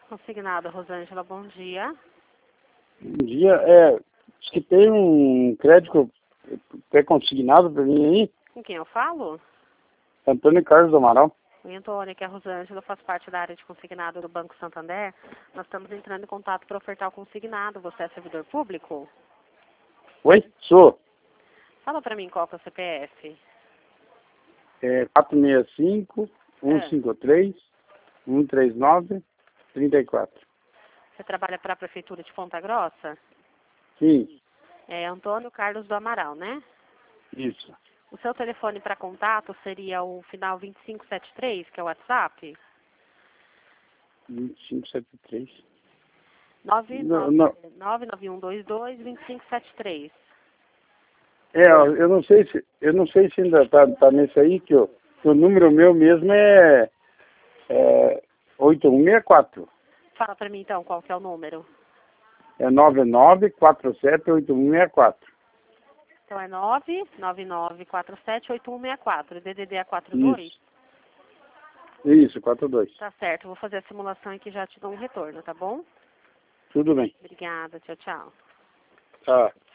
Consignado, Rosângela, bom dia. Um dia, diz que tem um crédito pré-consignado para mim aí, Com quem eu falo? Antônio Carlos do Amaral. Oi, Antônio, que é a Rosângela, faz parte da área de consignado do Banco Santander. Nós estamos entrando em contato para ofertar o consignado. Você é servidor público? Oi? Sou. Fala para mim qual que é o CPF. 465 153 139 34. Você trabalha para a Prefeitura de Ponta Grossa? Sim, É Antônio Carlos do Amaral, né? isso. O seu telefone para contato seria o final 2573, que é o WhatsApp? 2573. 99122-2573. Eu não sei se ainda tá nesse aí, que o número meu mesmo é 8164. Fala para mim então qual que é o número. É 99478164. Então é 999478164. DDD é 42? Isso, 42. Tá certo, vou fazer a simulação aqui e já te dou um retorno, tá bom? Tudo bem. Obrigada, tchau, tchau. Tá.